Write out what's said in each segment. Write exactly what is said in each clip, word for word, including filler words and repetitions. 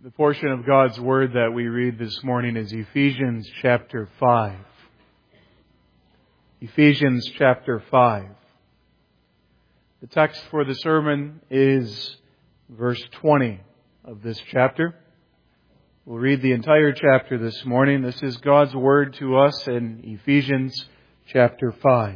The portion of God's Word that we read this morning is Ephesians chapter five. Ephesians chapter five. The text for the sermon is verse twenty of this chapter. We'll read the entire chapter this morning. This is God's Word to us in Ephesians chapter five.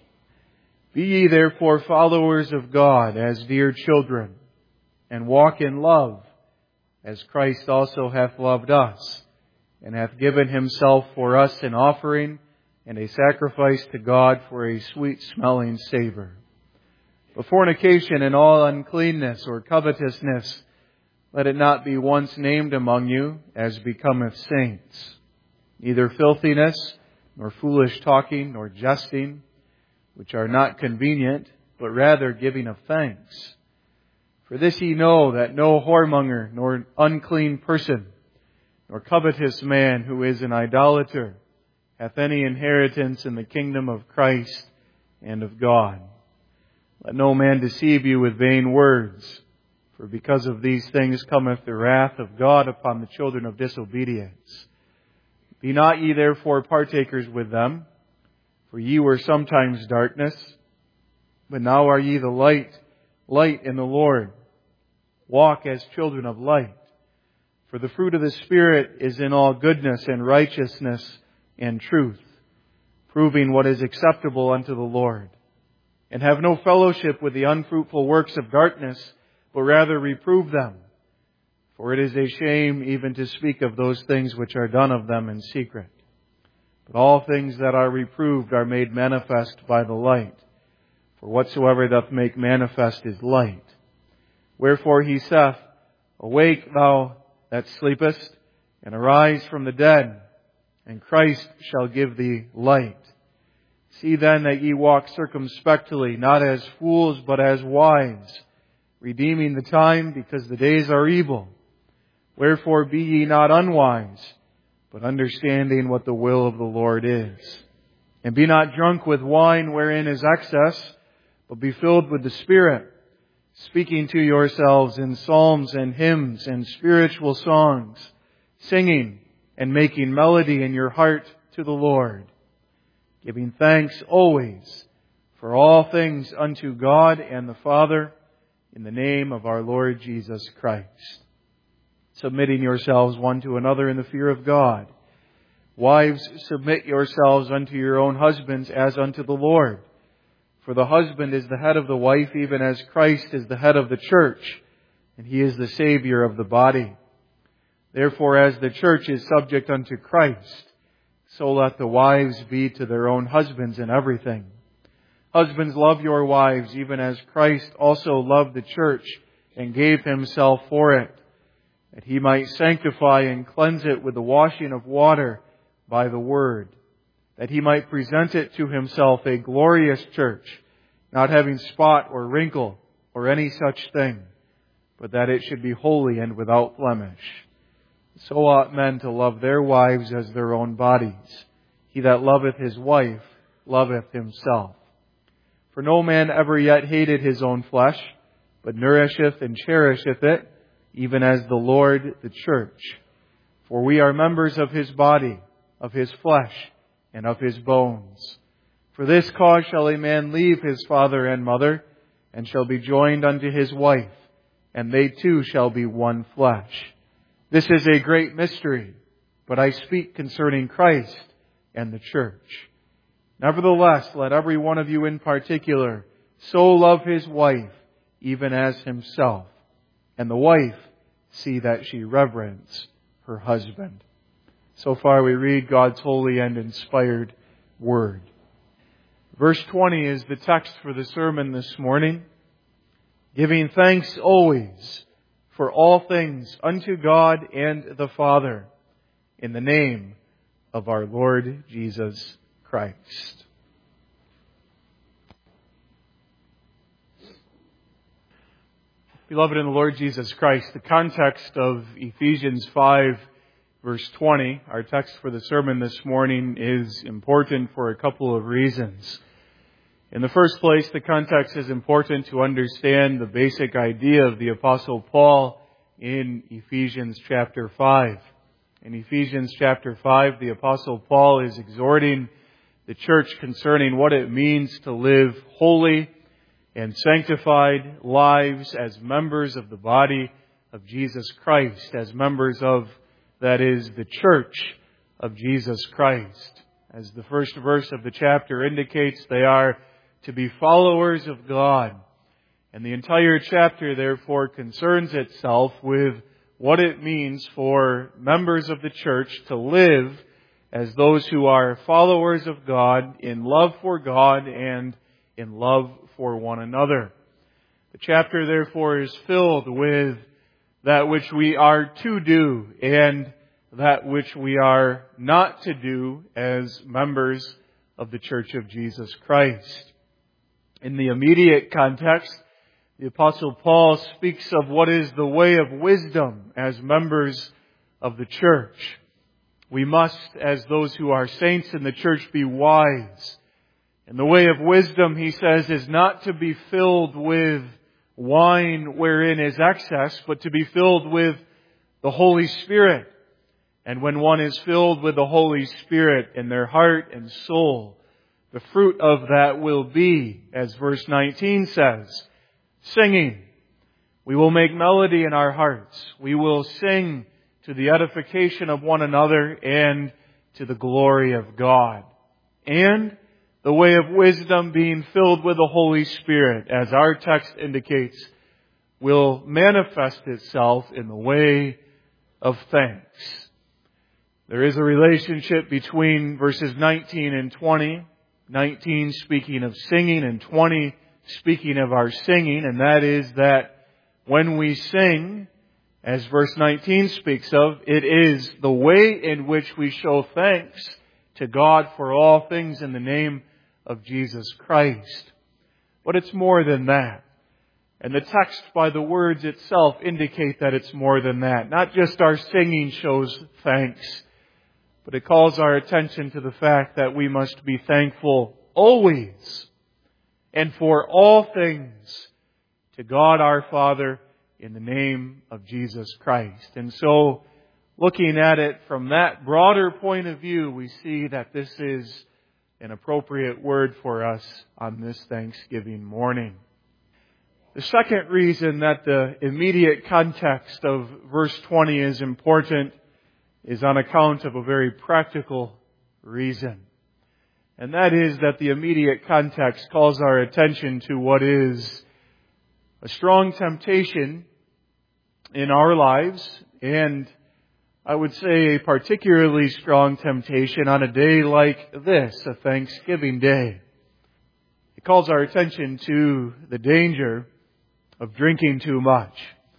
Be ye therefore followers of God as dear children, and walk in love, as Christ also hath loved us, and hath given Himself for us an offering and a sacrifice to God for a sweet-smelling savour. But fornication and all uncleanness or covetousness, let it not be once named among you, as becometh saints. Neither filthiness, nor foolish talking, nor jesting, which are not convenient, but rather giving of thanks. For this ye know, that no whoremonger, nor unclean person, nor covetous man who is an idolater, hath any inheritance in the kingdom of Christ and of God. Let no man deceive you with vain words, for because of these things cometh the wrath of God upon the children of disobedience. Be not ye therefore partakers with them, for ye were sometimes darkness, but now are ye the light, light in the Lord. Walk as children of light. For the fruit of the Spirit is in all goodness and righteousness and truth, proving what is acceptable unto the Lord. And have no fellowship with the unfruitful works of darkness, but rather reprove them. For it is a shame even to speak of those things which are done of them in secret. But all things that are reproved are made manifest by the light. For whatsoever doth make manifest is light. Wherefore He saith, Awake, thou that sleepest, and arise from the dead, and Christ shall give thee light. See then that ye walk circumspectly, not as fools, but as wise, redeeming the time, because the days are evil. Wherefore be ye not unwise, but understanding what the will of the Lord is. And be not drunk with wine wherein is excess, but be filled with the Spirit, speaking to yourselves in psalms and hymns and spiritual songs, singing and making melody in your heart to the Lord, giving thanks always for all things unto God and the Father, in the name of our Lord Jesus Christ. Submitting yourselves one to another in the fear of God. Wives, submit yourselves unto your own husbands as unto the Lord. For the husband is the head of the wife, even as Christ is the head of the church, and He is the Savior of the body. Therefore, as the church is subject unto Christ, so let the wives be to their own husbands in everything. Husbands, love your wives, even as Christ also loved the church and gave Himself for it, that He might sanctify and cleanse it with the washing of water by the word, that He might present it to Himself a glorious church, not having spot or wrinkle or any such thing, but that it should be holy and without blemish. So ought men to love their wives as their own bodies. He that loveth his wife loveth himself. For no man ever yet hated his own flesh, but nourisheth and cherisheth it, even as the Lord the church. For we are members of His body, of His flesh, and of His bones. For this cause shall a man leave his father and mother, and shall be joined unto his wife, and they two shall be one flesh. This is a great mystery, but I speak concerning Christ and the church. Nevertheless, let every one of you in particular so love his wife, even as himself, and the wife see that she reverence her husband. So far we read God's holy and inspired Word. Verse twenty is the text for the sermon this morning. Giving thanks always for all things unto God and the Father, in the name of our Lord Jesus Christ. Beloved in the Lord Jesus Christ, the context of Ephesians five, verse twenty, our text for the sermon this morning, is important for a couple of reasons. In the first place, the context is important to understand the basic idea of the Apostle Paul in Ephesians chapter five. In Ephesians chapter five, the Apostle Paul is exhorting the church concerning what it means to live holy and sanctified lives as members of the body of Jesus Christ, as members of, that is, the church of Jesus Christ. As the first verse of the chapter indicates, they are to be followers of God. And the entire chapter, therefore, concerns itself with what it means for members of the church to live as those who are followers of God in love for God and in love for one another. The chapter, therefore, is filled with that which we are to do and that which we are not to do as members of the Church of Jesus Christ. In the immediate context, the Apostle Paul speaks of what is the way of wisdom as members of the church. We must, as those who are saints in the church, be wise. And the way of wisdom, he says, is not to be filled with wine wherein is excess, but to be filled with the Holy Spirit. And when one is filled with the Holy Spirit in their heart and soul, the fruit of that will be, as verse nineteen says, singing. We will make melody in our hearts. We will sing to the edification of one another and to the glory of God. And the way of wisdom, being filled with the Holy Spirit, as our text indicates, will manifest itself in the way of thanks. There is a relationship between verses nineteen and twenty. nineteen speaking of singing and twenty speaking of our singing, and that is that when we sing, as verse nineteen speaks of, it is the way in which we show thanks to God for all things in the name of Jesus Christ. But it's more than that. And the text by the words itself indicate that it's more than that. Not just our singing shows thanks, but it calls our attention to the fact that we must be thankful always and for all things to God our Father in the name of Jesus Christ. And so, looking at it from that broader point of view, we see that this is an appropriate word for us on this Thanksgiving morning. The second reason that the immediate context of verse twenty is important is on account of a very practical reason. And that is that the immediate context calls our attention to what is a strong temptation in our lives, and I would say a particularly strong temptation on a day like this, a Thanksgiving Day. It calls our attention to the danger of drinking too much.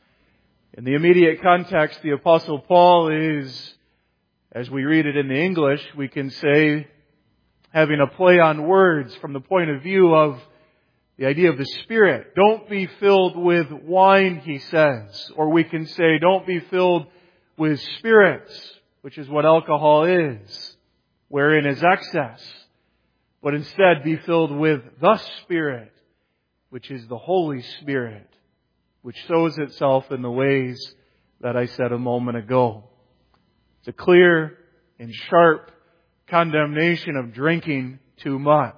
In the immediate context, the Apostle Paul is, as we read it in the English, we can say, having a play on words from the point of view of the idea of the Spirit. Don't be filled with wine, he says. Or we can say, don't be filled with spirits, which is what alcohol is, wherein is excess. But instead be filled with the Spirit, which is the Holy Spirit, which shows itself in the ways that I said a moment ago. It's a clear and sharp condemnation of drinking too much.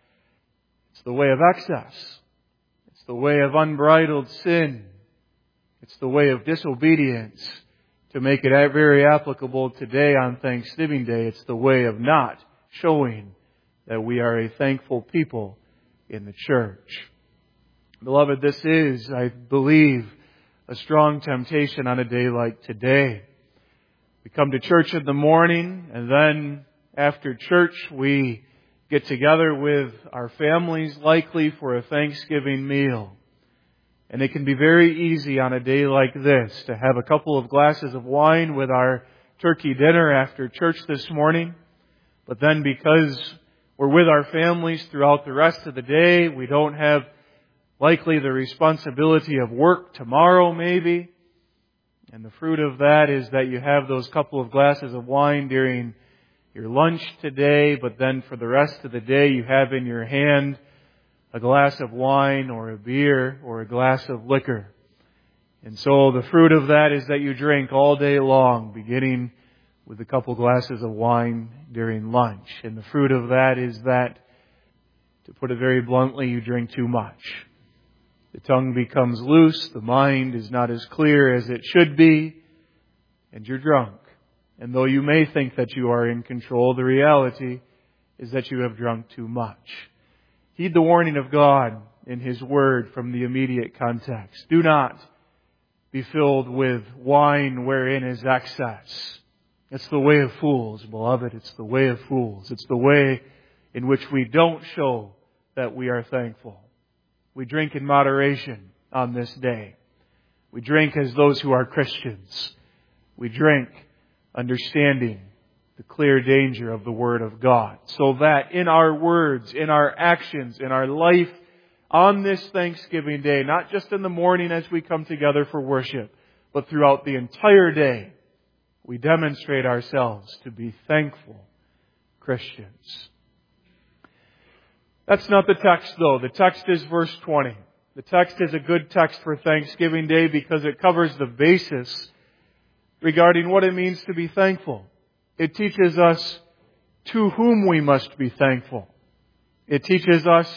It's the way of excess. It's the way of unbridled sin. It's the way of disobedience. To make it very applicable today on Thanksgiving Day, it's the way of not showing that we are a thankful people in the church. Beloved, this is, I believe, a strong temptation on a day like today. We come to church in the morning, and then after church we get together with our families, likely for a Thanksgiving meal. And it can be very easy on a day like this to have a couple of glasses of wine with our turkey dinner after church this morning. But then because we're with our families throughout the rest of the day, we don't have likely the responsibility of work tomorrow maybe. And the fruit of that is that you have those couple of glasses of wine during your lunch today, but then for the rest of the day you have in your hand a glass of wine or a beer or a glass of liquor. And so the fruit of that is that you drink all day long, beginning with a couple glasses of wine during lunch. And the fruit of that is that, to put it very bluntly, you drink too much. The tongue becomes loose, the mind is not as clear as it should be, and you're drunk. And though you may think that you are in control, the reality is that you have drunk too much. Heed the warning of God in His Word from the immediate context. Do not be filled with wine wherein is excess. It's the way of fools, beloved. It's the way of fools. It's the way in which we don't show that we are thankful. We drink in moderation on this day. We drink as those who are Christians. We drink understanding the clear danger of the Word of God, so that in our words, in our actions, in our life, on this Thanksgiving Day, not just in the morning as we come together for worship, but throughout the entire day, we demonstrate ourselves to be thankful Christians. That's not the text, though. The text is verse twenty. The text is a good text for Thanksgiving Day because it covers the basis regarding what it means to be thankful. It teaches us to whom we must be thankful. It teaches us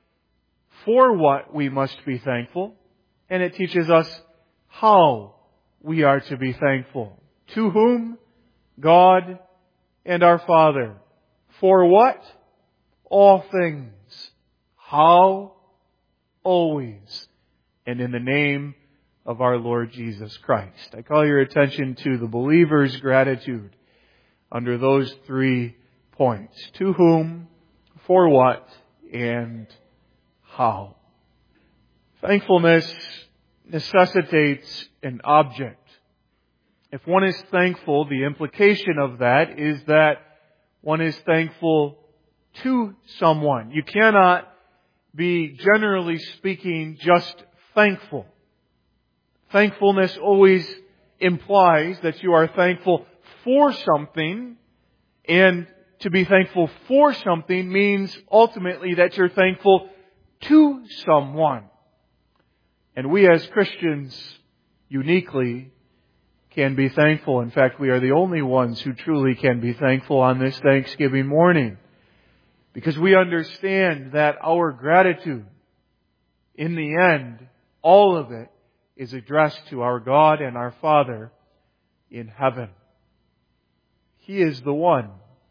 for what we must be thankful. And it teaches us how we are to be thankful. To whom? God and our Father. For what? All things. How? Always. And in the name of our Lord Jesus Christ. I call your attention to the believer's gratitude under those three points. To whom, for what, and how. Thankfulness necessitates an object. If one is thankful, the implication of that is that one is thankful to someone. You cannot be, generally speaking, just thankful. Thankfulness always implies that you are thankful for something, and to be thankful for something means ultimately that you're thankful to someone. And we as Christians uniquely can be thankful. In fact, we are the only ones who truly can be thankful on this Thanksgiving morning, because we understand that our gratitude, in the end, all of it, is addressed to our God and our Father in heaven. He is the one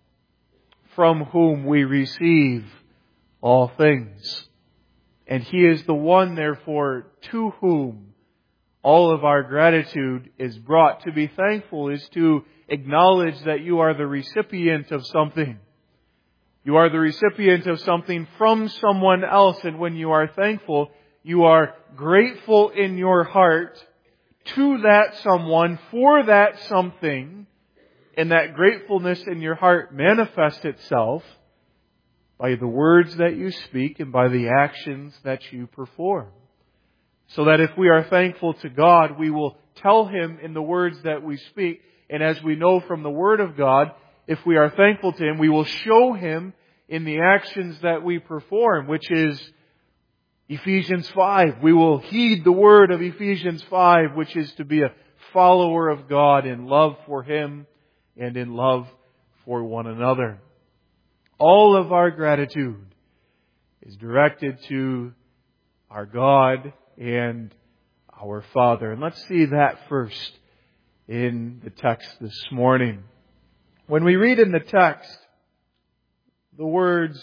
from whom we receive all things. And He is the one, therefore, to whom all of our gratitude is brought. To be thankful is to acknowledge that you are the recipient of something. You are the recipient of something from someone else. And when you are thankful, you are grateful in your heart to that someone for that something. And that gratefulness in your heart manifests itself by the words that you speak and by the actions that you perform. So that if we are thankful to God, we will tell Him in the words that we speak. And as we know from the Word of God, if we are thankful to Him, we will show Him in the actions that we perform, which is Ephesians five. We will heed the word of Ephesians five, which is to be a follower of God in love for Him and in love for one another. All of our gratitude is directed to our God and our Father. And let's see that first in the text this morning. When we read in the text the words,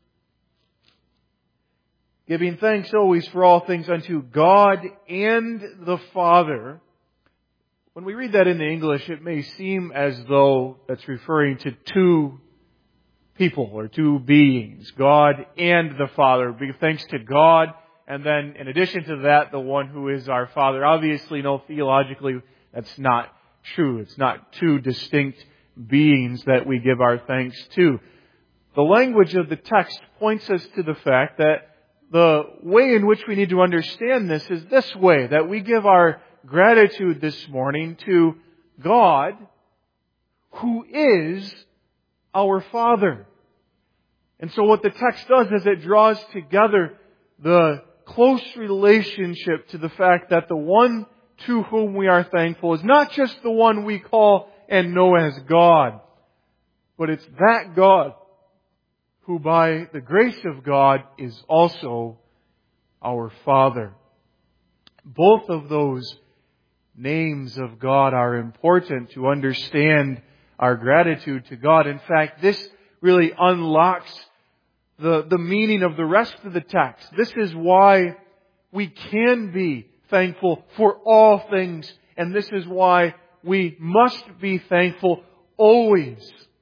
giving thanks always for all things unto God and the Father, when we read that in the English, it may seem as though that's referring to two people or two beings, God and the Father. Give thanks to God, and then in addition to that, the one who is our Father. Obviously, no, theologically, that's not true. It's not two distinct beings that we give our thanks to. The language of the text points us to the fact that the way in which we need to understand this is this way, that we give our gratitude this morning to God, who is our Father. And so what the text does is it draws together the close relationship to the fact that the one to whom we are thankful is not just the one we call and know as God, but it's that God who by the grace of God is also our Father. Both of those names of God are important to understand our gratitude to God. In fact, this really unlocks the, the meaning of the rest of the text. This is why we can be thankful for all things, and this is why we must be thankful always.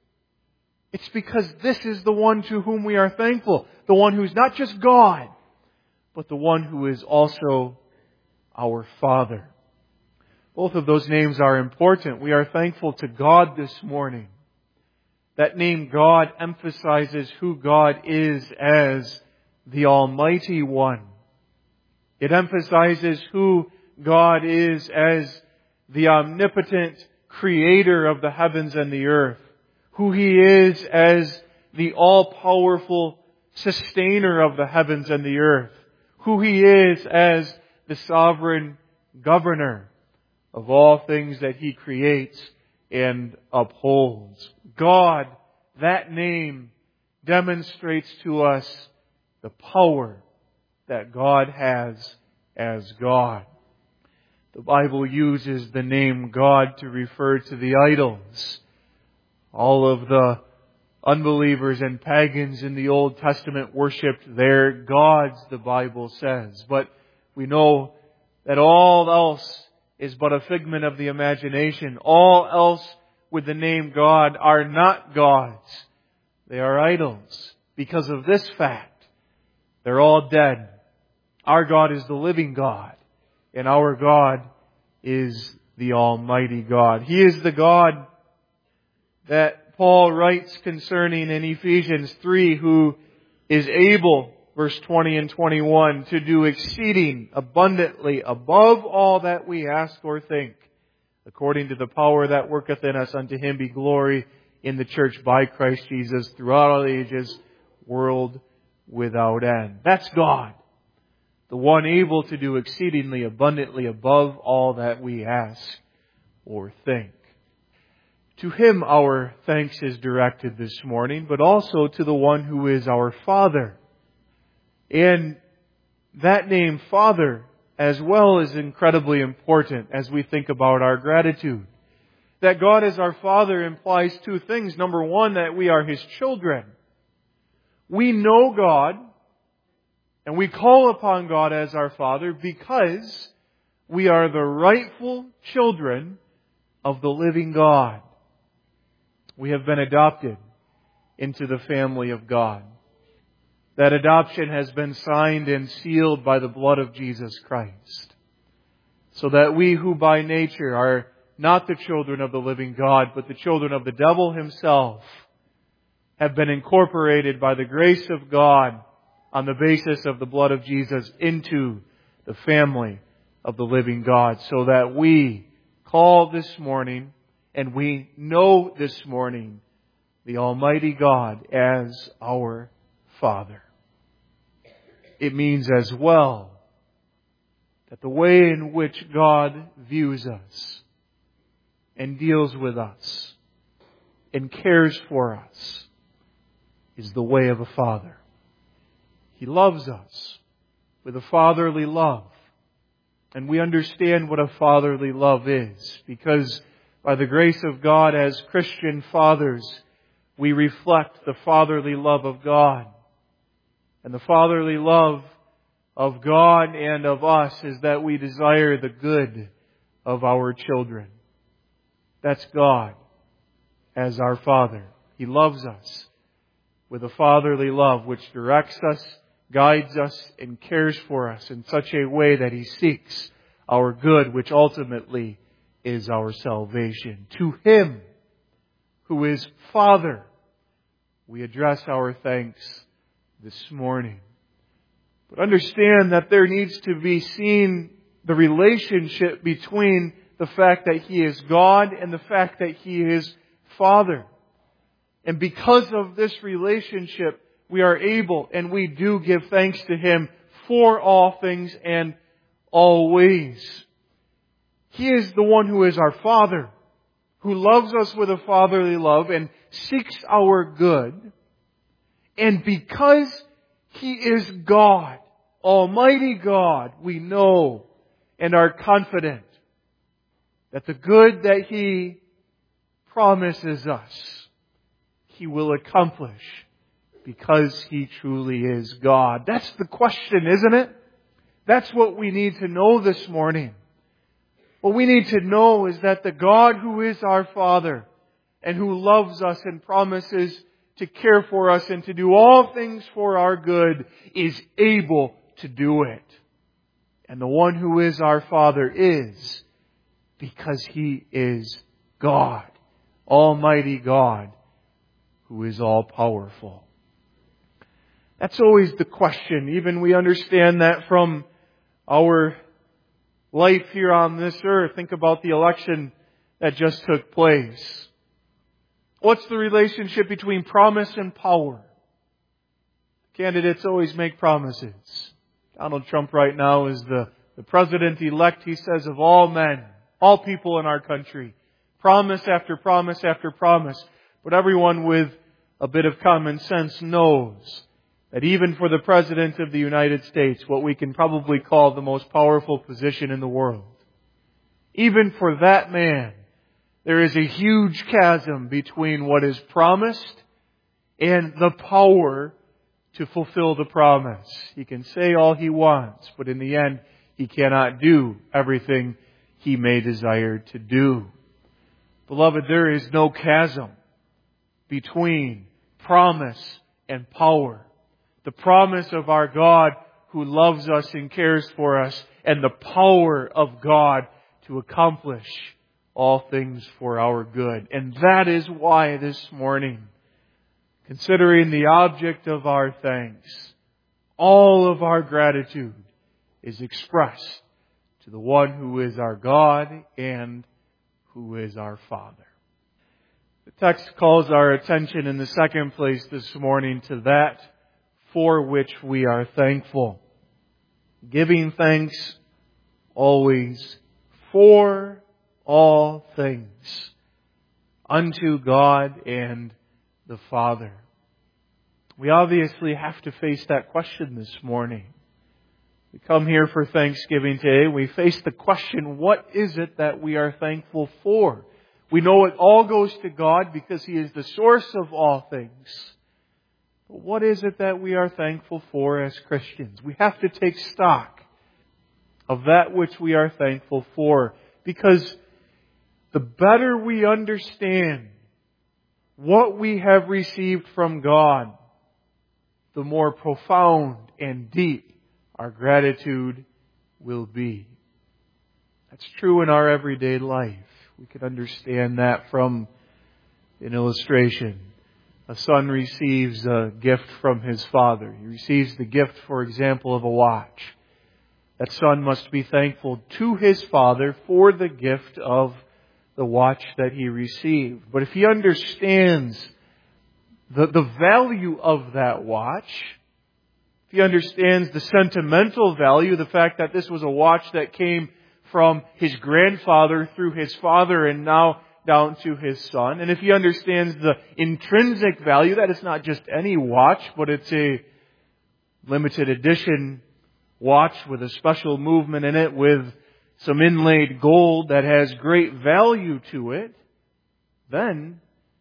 It's because this is the one to whom we are thankful. The one who's not just God, but the one who is also our Father. Both of those names are important. We are thankful to God this morning. That name God emphasizes who God is as the Almighty One. It emphasizes who God is as the omnipotent Creator of the heavens and the earth. Who He is as the all-powerful Sustainer of the heavens and the earth. Who He is as the sovereign Governor of all things that He creates and upholds. God, that name demonstrates to us the power that God has as God. The Bible uses the name God to refer to the idols. All of the unbelievers and pagans in the Old Testament worshipped their gods, the Bible says. But we know that all else is but a figment of the imagination. All else with the name God are not gods. They are idols. Because of this fact, they're all dead. Our God is the living God, and our God is the Almighty God. He is the God that Paul writes concerning in Ephesians three, who is able, verse twenty and twenty-one, to do exceeding abundantly above all that we ask or think, according to the power that worketh in us. Unto Him be glory in the church by Christ Jesus throughout all ages, world without end. That's God, the one able to do exceedingly abundantly above all that we ask or think. To Him our thanks is directed this morning, but also to the one who is our Father. And that name, Father, as well, is incredibly important as we think about our gratitude. That God is our Father implies two things. Number one, that we are His children. We know God, and we call upon God as our Father because we are the rightful children of the living God. We have been adopted into the family of God. That adoption has been signed and sealed by the blood of Jesus Christ. So that we who by nature are not the children of the living God, but the children of the devil himself, have been incorporated by the grace of God on the basis of the blood of Jesus into the family of the living God. So that we call this morning, and we know this morning, the Almighty God as our Father. It means as well that the way in which God views us and deals with us and cares for us is the way of a Father. He loves us with a fatherly love. And we understand what a fatherly love is, because by the grace of God as Christian fathers, we reflect the fatherly love of God. And the fatherly love of God and of us is that we desire the good of our children. That's God as our Father. He loves us with a fatherly love which directs us, guides us, and cares for us in such a way that He seeks our good, which ultimately is our salvation. To Him who is Father, we address our thanks this morning. But understand that there needs to be seen the relationship between the fact that He is God and the fact that He is Father. And because of this relationship, we are able and we do give thanks to Him for all things and always. He is the one who is our Father, who loves us with a fatherly love and seeks our good. And because He is God, Almighty God, we know and are confident that the good that He promises us, He will accomplish because He truly is God. That's the question, isn't it? That's what we need to know this morning. What we need to know is that the God who is our Father and who loves us and promises to care for us and to do all things for our good is able to do it. And the one who is our Father is because He is God, Almighty God, who is all powerful. That's always the question. Even we understand that from our life here on this earth. Think about the election that just took place. What's the relationship between promise and power? Candidates always make promises. Donald Trump right now is the, the president-elect, he says, of all men, all people in our country. Promise after promise after promise. But everyone with a bit of common sense knows that even for the President of the United States, what we can probably call the most powerful position in the world, even for that man, there is a huge chasm between what is promised and the power to fulfill the promise. He can say all he wants, but in the end, he cannot do everything he may desire to do. Beloved, there is no chasm between promise and power. The promise of our God who loves us and cares for us, and the power of God to accomplish all things for our good. And that is why this morning, considering the object of our thanks, all of our gratitude is expressed to the one who is our God and who is our Father. The text calls our attention in the second place this morning to that for which we are thankful. Giving thanks always for all things unto God and the Father. We obviously have to face that question this morning. We come here for Thanksgiving today. We face the question, what is it that we are thankful for? We know it all goes to God because He is the source of all things. But what is it that we are thankful for as Christians? We have to take stock of that which we are thankful for, because the better we understand what we have received from God, the more profound and deep our gratitude will be. That's true in our everyday life. We can understand that from an illustration. A son receives a gift from his father. He receives the gift, for example, of a watch. That son must be thankful to his father for the gift of the watch that he received. But if he understands the, the value of that watch, if he understands the sentimental value, the fact that this was a watch that came from his grandfather through his father and now down to his son, and if he understands the intrinsic value, that it's not just any watch, but it's a limited edition watch with a special movement in it with some inlaid gold that has great value to it, then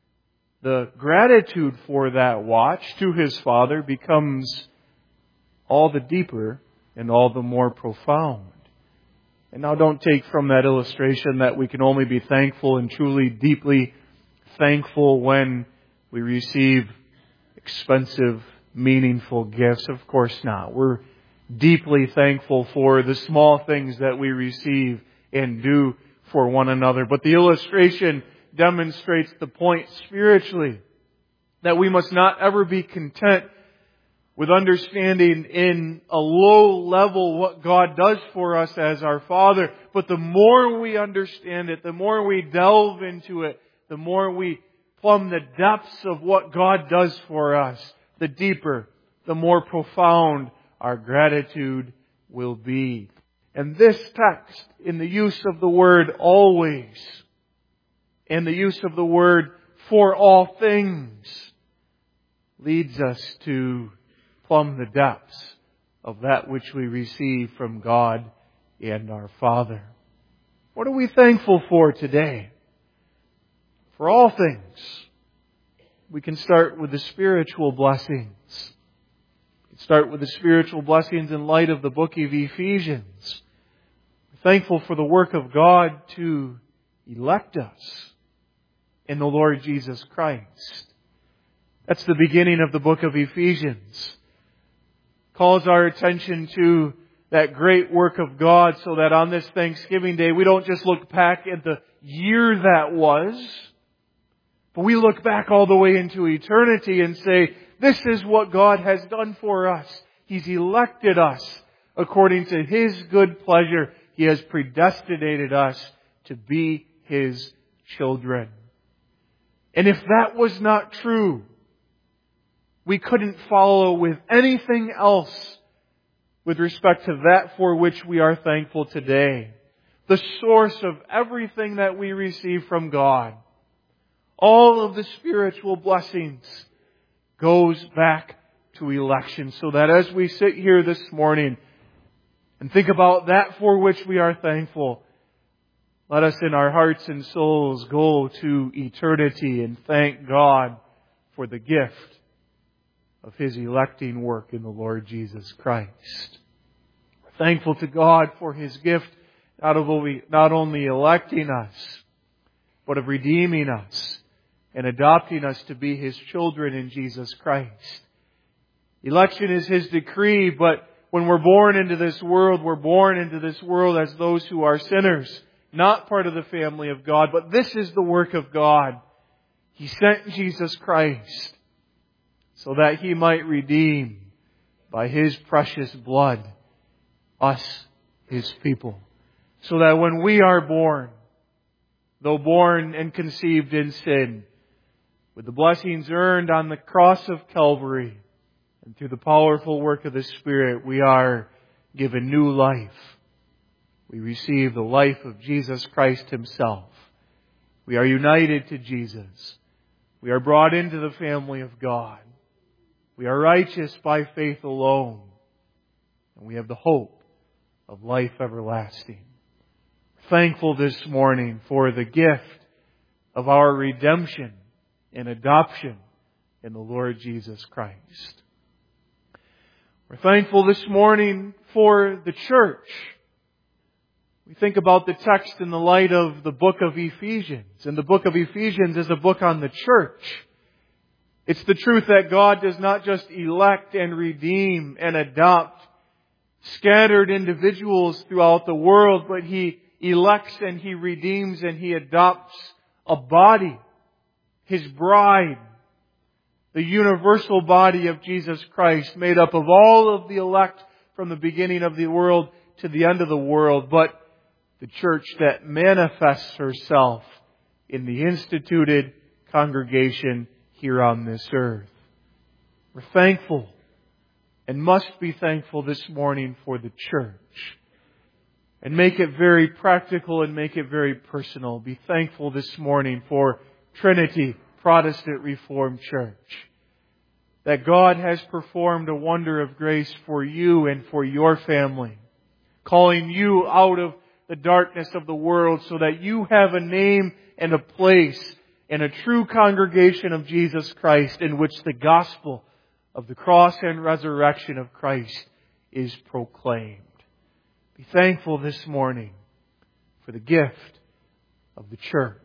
the gratitude for that watch to his father becomes all the deeper and all the more profound. And now don't take from that illustration that we can only be thankful and truly deeply thankful when we receive expensive, meaningful gifts. Of course not. We're deeply thankful for the small things that we receive and do for one another. But the illustration demonstrates the point spiritually, that we must not ever be content with understanding in a low level what God does for us as our Father. But the more we understand it, the more we delve into it, the more we plumb the depths of what God does for us, the deeper, the more profound our gratitude will be. And this text, in the use of the word always, and the use of the word for all things, leads us to plumb the depths of that which we receive from God and our Father. What are we thankful for today? For all things. We can start with the spiritual blessings. We can start with the spiritual blessings in light of the book of Ephesians. We're thankful for the work of God to elect us in the Lord Jesus Christ. That's the beginning of the book of Ephesians. Calls our attention to that great work of God so that on this Thanksgiving Day we don't just look back at the year that was, but we look back all the way into eternity and say, this is what God has done for us. He's elected us according to His good pleasure. He has predestinated us to be His children. And if that was not true, we couldn't follow with anything else with respect to that for which we are thankful today. The source of everything that we receive from God, all of the spiritual blessings, goes back to election. So that as we sit here this morning and think about that for which we are thankful, let us in our hearts and souls go to eternity and thank God for the gift of His electing work in the Lord Jesus Christ. We're thankful to God for His gift not only, not only electing us, but of redeeming us and adopting us to be His children in Jesus Christ. Election is His decree, but when we're born into this world, we're born into this world as those who are sinners, not part of the family of God, but this is the work of God. He sent Jesus Christ so that He might redeem by His precious blood us, His people. So that when we are born, though born and conceived in sin, with the blessings earned on the cross of Calvary and through the powerful work of the Spirit, we are given new life. We receive the life of Jesus Christ Himself. We are united to Jesus. We are brought into the family of God. We are righteous by faith alone. And we have the hope of life everlasting. Thankful this morning for the gift of our redemption and adoption in the Lord Jesus Christ. We're thankful this morning for the church. We think about the text in the light of the book of Ephesians. And the book of Ephesians is a book on the church. It's the truth that God does not just elect and redeem and adopt scattered individuals throughout the world, but He elects and He redeems and He adopts a body, His bride, the universal body of Jesus Christ, made up of all of the elect from the beginning of the world to the end of the world, but the church that manifests herself in the instituted congregation here on this earth. We're thankful and must be thankful this morning for the church. And make it very practical and make it very personal. Be thankful this morning for Trinity Protestant Reformed Church. That God has performed a wonder of grace for you and for your family. Calling you out of the darkness of the world so that you have a name and a place in a true congregation of Jesus Christ in which the gospel of the cross and resurrection of Christ is proclaimed. Be thankful this morning for the gift of the church.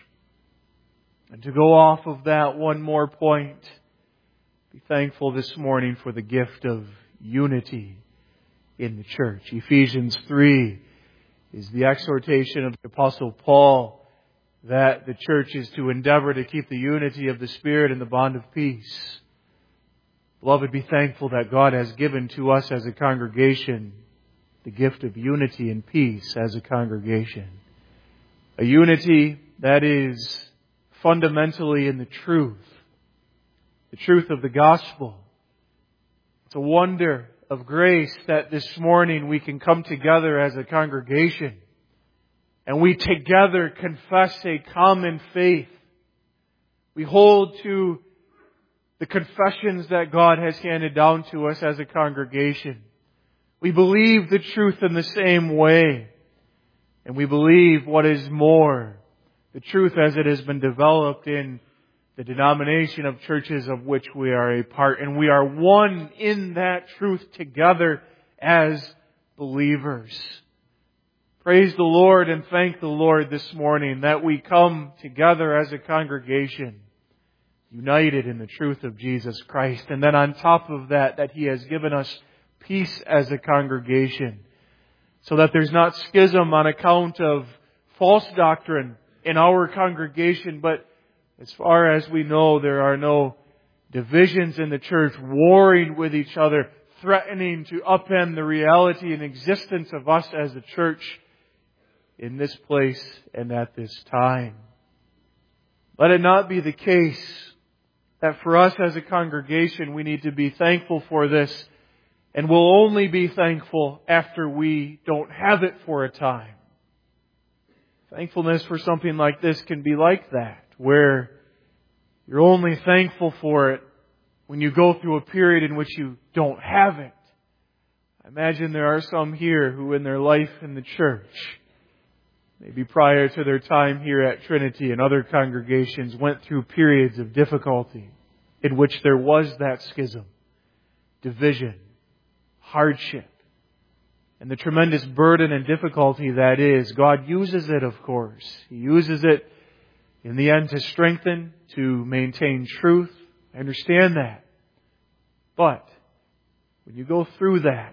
And to go off of that one more point, be thankful this morning for the gift of unity in the church. Ephesians three is the exhortation of the Apostle Paul that the church is to endeavor to keep the unity of the Spirit and the bond of peace. Beloved, be thankful that God has given to us as a congregation the gift of unity and peace as a congregation. A unity that is fundamentally in the truth. The truth of the gospel. It's a wonder of grace that this morning we can come together as a congregation and we together confess a common faith. We hold to the confessions that God has handed down to us as a congregation. We believe the truth in the same way. And we believe what is more, the truth as it has been developed in the denomination of churches of which we are a part. And we are one in that truth together as believers. Praise the Lord and thank the Lord this morning that we come together as a congregation, united in the truth of Jesus Christ. And then on top of that, that He has given us peace as a congregation, so that there's not schism on account of false doctrine in our congregation, but as far as we know, there are no divisions in the church, warring with each other, threatening to upend the reality and existence of us as a church in this place and at this time. Let it not be the case that for us as a congregation we need to be thankful for this, and we'll only be thankful after we don't have it for a time. Thankfulness for something like this can be like that, where you're only thankful for it when you go through a period in which you don't have it. I imagine there are some here who in their life in the church, maybe prior to their time here at Trinity and other congregations, went through periods of difficulty in which there was that schism, division, hardship, and the tremendous burden and difficulty that is. God uses it, of course. He uses it in the end to strengthen, to maintain truth. I understand that. But when you go through that,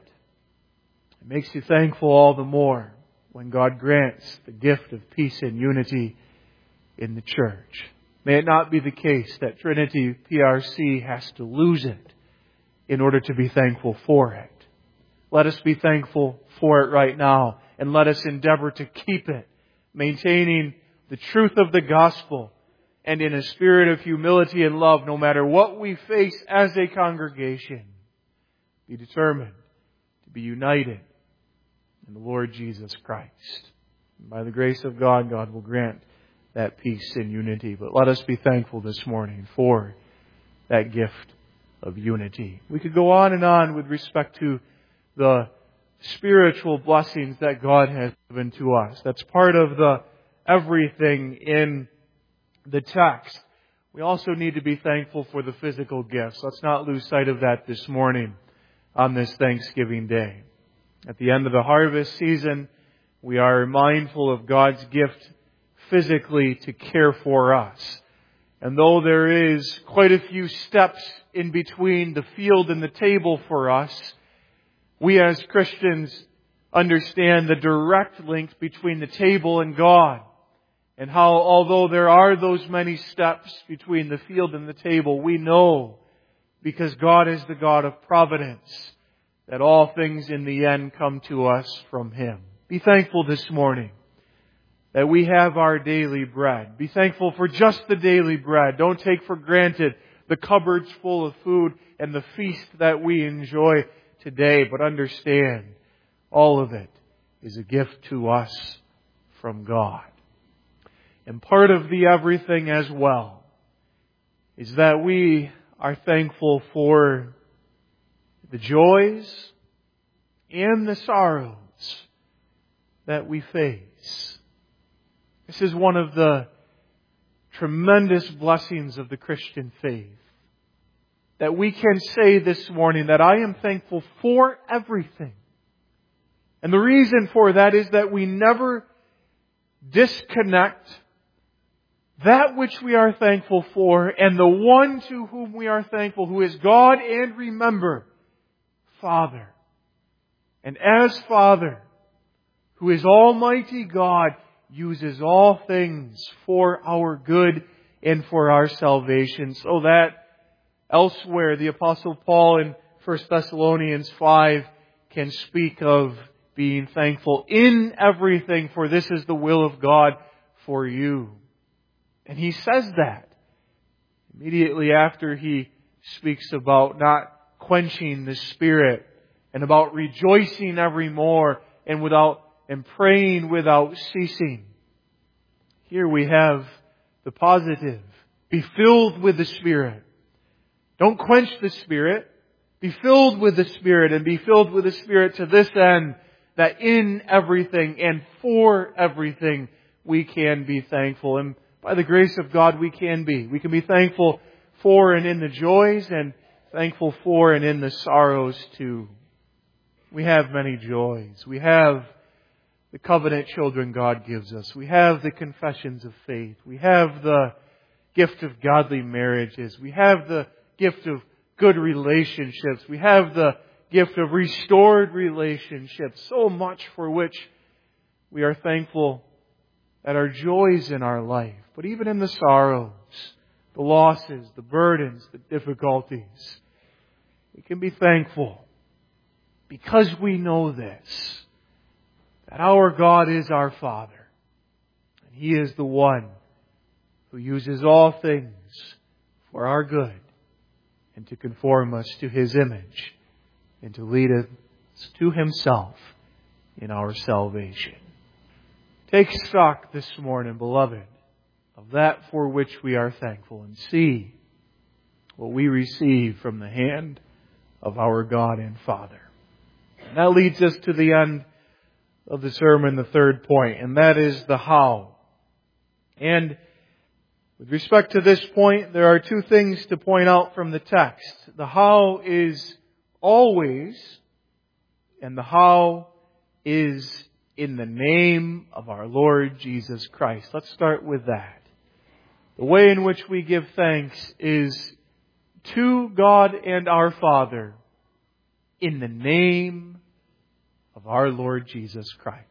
it makes you thankful all the more when God grants the gift of peace and unity in the church. May it not be the case that Trinity P R C has to lose it in order to be thankful for it. Let us be thankful for it right now, and let us endeavor to keep it, maintaining the truth of the gospel and in a spirit of humility and love, no matter what we face as a congregation. Be determined to be united in the Lord Jesus Christ. And by the grace of God, God will grant that peace and unity. But let us be thankful this morning for that gift of unity. We could go on and on with respect to the spiritual blessings that God has given to us. That's part of the everything in the text. We also need to be thankful for the physical gifts. Let's not lose sight of that this morning on this Thanksgiving Day. At the end of the harvest season, we are mindful of God's gift physically to care for us. And though there is quite a few steps in between the field and the table for us, we as Christians understand the direct link between the table and God. And how, although there are those many steps between the field and the table, we know, because God is the God of providence, that all things in the end come to us from Him. Be thankful this morning that we have our daily bread. Be thankful for just the daily bread. Don't take for granted the cupboards full of food and the feast that we enjoy today, but understand all of it is a gift to us from God. And part of the everything as well is that we are thankful for the joys and the sorrows that we face. This is one of the tremendous blessings of the Christian faith, that we can say this morning that I am thankful for everything. And the reason for that is that we never disconnect that which we are thankful for and the one to whom we are thankful, who is God, and remember, Father. And as Father, who is Almighty God, uses all things for our good and for our salvation, so that elsewhere the Apostle Paul in First Thessalonians five can speak of being thankful in everything, for this is the will of God for you. And he says that immediately after he speaks about not quenching the Spirit and about rejoicing evermore and without and praying without ceasing. Here we have the positive. Be filled with the Spirit. Don't quench the Spirit. Be filled with the Spirit, and be filled with the Spirit to this end, that in everything and for everything we can be thankful. And by the grace of God we can be. We can be thankful for and in the joys, and thankful for and in the sorrows too. We have many joys. We have the covenant children God gives us. We have the confessions of faith. We have the gift of godly marriages. We have the gift of good relationships. We have the gift of restored relationships. So much for which we are thankful that are joys in our life. But even in the sorrows, the losses, the burdens, the difficulties, we can be thankful because we know this, that our God is our Father. And He is the one who uses all things for our good and to conform us to His image and to lead us to Himself in our salvation. Take stock this morning, beloved, of that for which we are thankful, and see what we receive from the hand of our God and Father. And that leads us to the end of the sermon, the third point, and that is the how. And with respect to this point, there are two things to point out from the text. The how is always, and the how is in the name of our Lord Jesus Christ. Let's start with that. The way in which we give thanks is to God and our Father in the name of our Lord Jesus Christ.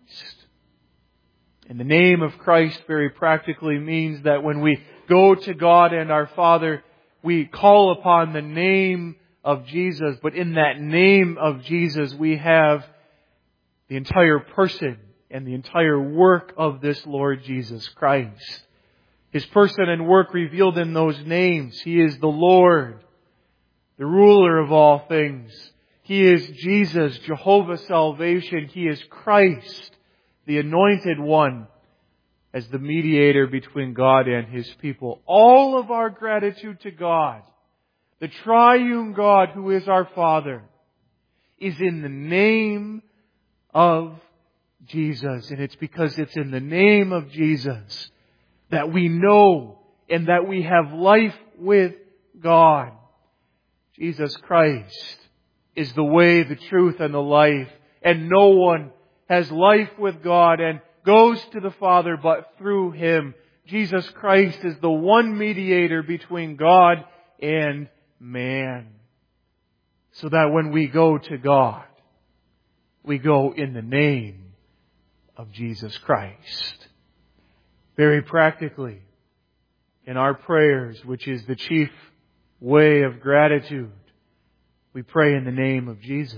And the name of Christ very practically means that when we go to God and our Father, we call upon the name of Jesus. But in that name of Jesus, we have the entire person and the entire work of this Lord Jesus Christ. His person and work revealed in those names. He is the Lord, the ruler of all things. He is Jesus, Jehovah salvation. He is Christ, the anointed one, as the mediator between God and His people. All of our gratitude to God, the triune God who is our Father, is in the name of Jesus. And it's because it's in the name of Jesus that we know and that we have life with God. Jesus Christ is the way, the truth, and the life. And no one has life with God and goes to the Father but through Him. Jesus Christ is the one mediator between God and man. So that when we go to God, we go in the name of Jesus Christ. Very practically, in our prayers, which is the chief way of gratitude, we pray in the name of Jesus.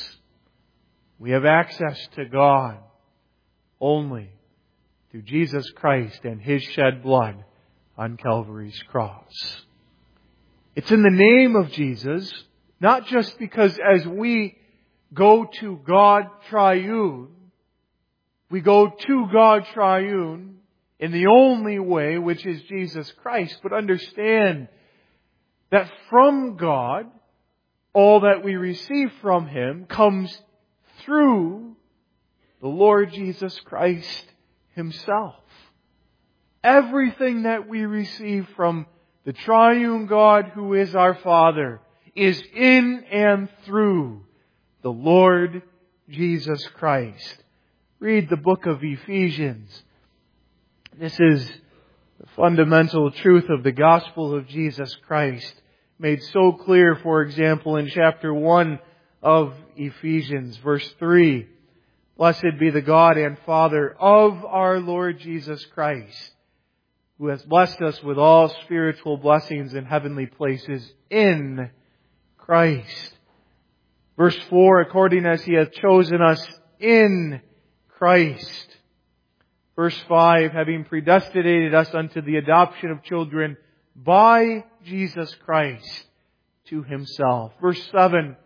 We have access to God only through Jesus Christ and His shed blood on Calvary's cross. It's in the name of Jesus, not just because as we go to God triune, we go to God triune in the only way, which is Jesus Christ, but understand that from God, all that we receive from Him comes through the Lord Jesus Christ Himself. Everything that we receive from the triune God who is our Father is in and through the Lord Jesus Christ. Read the book of Ephesians. This is the fundamental truth of the gospel of Jesus Christ, made so clear, for example, in chapter one of Ephesians, verse three. Blessed be the God and Father of our Lord Jesus Christ, who has blessed us with all spiritual blessings in heavenly places in Christ. Verse four, according as He hath chosen us in Christ. Verse five, having predestinated us unto the adoption of children by Jesus Christ to Himself. Verse seven,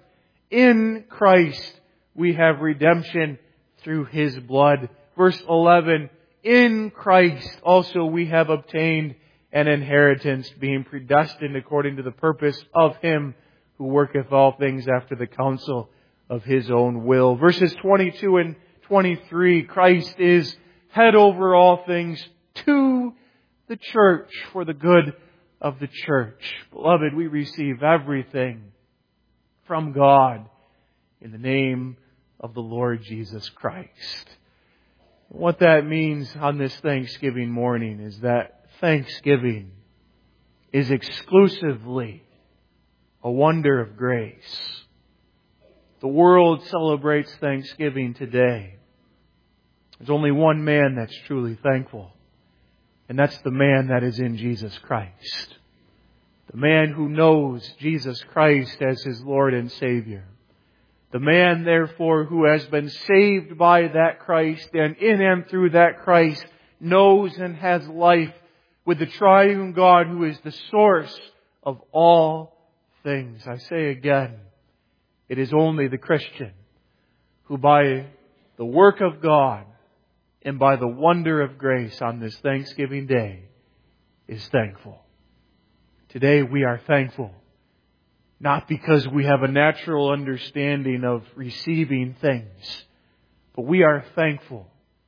In Christ we have redemption through His blood. Verse eleven, in Christ also we have obtained an inheritance, being predestined according to the purpose of Him who worketh all things after the counsel of His own will. Verses twenty-two and twenty-three, Christ is head over all things to the church for the good of the church. Beloved, we receive everything from God in the name of the Lord Jesus Christ. What that means on this Thanksgiving morning is that Thanksgiving is exclusively a wonder of grace. The world celebrates Thanksgiving today. There's only one man that's truly thankful, and that's the man that is in Jesus Christ. The man who knows Jesus Christ as his Lord and Savior. The man, therefore, who has been saved by that Christ and in and through that Christ knows and has life with the triune God who is the source of all things. I say again, it is only the Christian who by the work of God and by the wonder of grace on this Thanksgiving Day is thankful. Today we are thankful, not because we have a natural understanding of receiving things, but we are thankful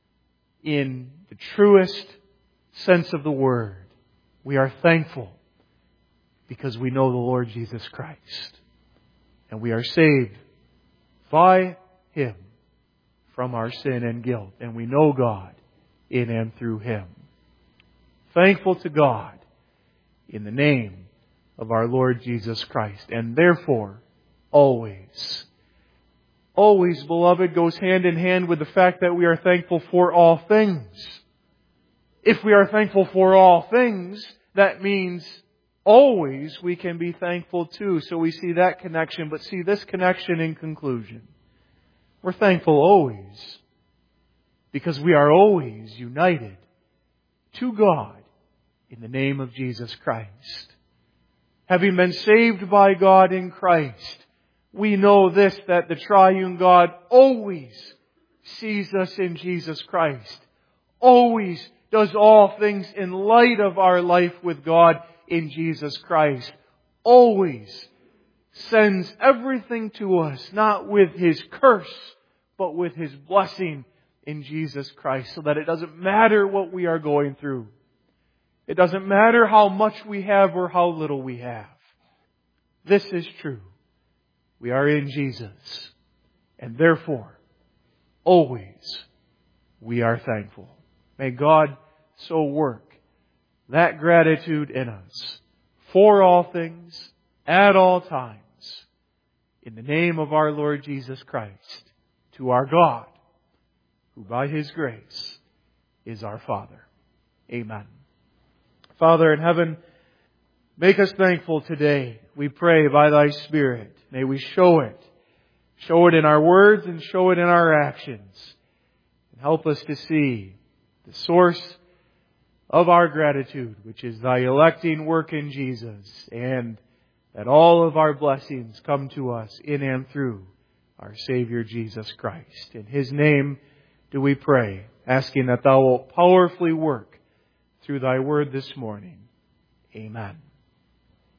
in the truest sense of the word. We are thankful because we know the Lord Jesus Christ. And we are saved by Him from our sin and guilt. And we know God in and through Him. Thankful to God in the name of our Lord Jesus Christ. And therefore, always, always, beloved, goes hand in hand with the fact that we are thankful for all things. If we are thankful for all things, that means always we can be thankful too. So we see that connection, but see this connection in conclusion. We're thankful always because we are always united to God in the name of Jesus Christ. Having been saved by God in Christ, we know this, that the triune God always sees us in Jesus Christ. Always does all things in light of our life with God in Jesus Christ. Always sends everything to us, not with His curse, but with His blessing in Jesus Christ, so that it doesn't matter what we are going through. It doesn't matter how much we have or how little we have. This is true. We are in Jesus. And therefore, always we are thankful. May God so work that gratitude in us for all things, at all times, in the name of our Lord Jesus Christ, to our God, who by His grace is our Father. Amen. Father in heaven, make us thankful today. We pray by Thy Spirit. May we show it. Show it in our words and show it in our actions. And help us to see the source of our gratitude, which is Thy electing work in Jesus, and that all of our blessings come to us in and through our Savior Jesus Christ. In His name do we pray, asking that Thou wilt powerfully work through Thy word this morning. Amen.